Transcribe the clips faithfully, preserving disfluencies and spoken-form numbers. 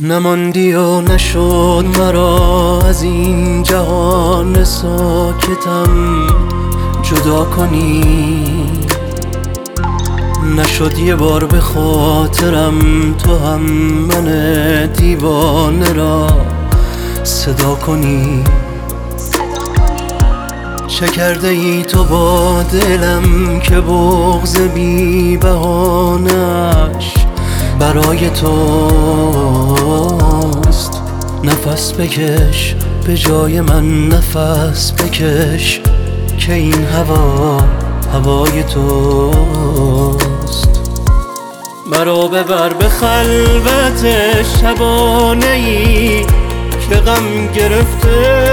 نماندی و نشد مرا از این جهان ساکتم جدا کنی، نشد یه بار به خاطرم تو هم من دیوانه را صدا کنی. چه کرده ای تو با دلم که بغض بی بهانه‌اش برای توست؟ نفس بکش به جای من، نفس بکش که این هوا هوای توست. مرا ببر به خلوت شبانه ای که غم گرفته،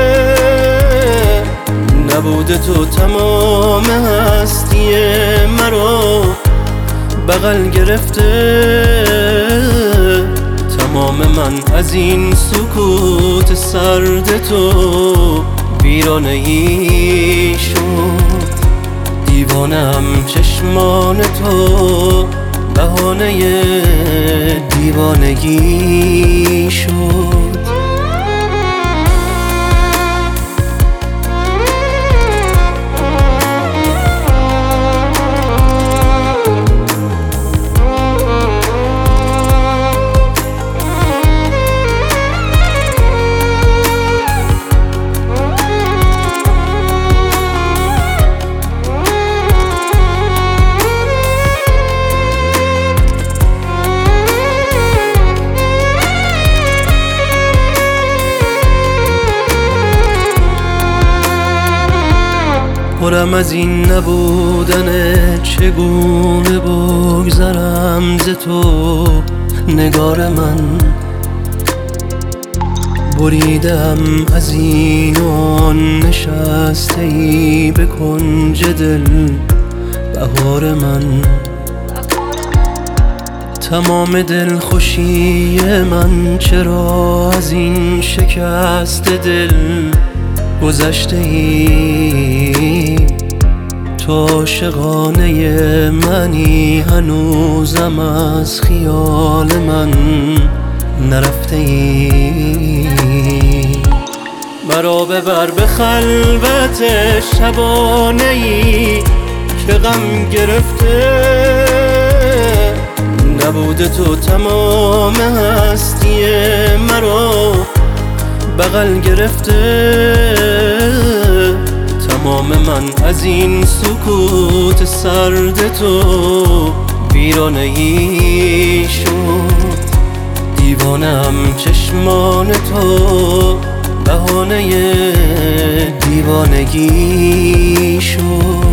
نبود تو تمام هستی مرا بغل گرفته. تمام من از این سکوت سرد تو ویرانه ای شد. دیوانم چشمان تو بهانه دیوانگی شد. پرم از این نبودن، چگونه بگذرم ز تو نگار من. بریدم از این و آن، نشسته ای به کنج دل بهار من. تمام دل خوشی من چرا از این شکست دل گذشته ای؟ تو عاشقانه منی، هنوزم از خیال من نرفته ای. مرا ببر به خلوت شبانه ای که غم گرفته، نبود تو تمام هستی مرا بغل گرفته. تمام من از این سکوت سرد تو ویرانه ای شد. دیوانم چشمان تو بهانه دیوانگی شد.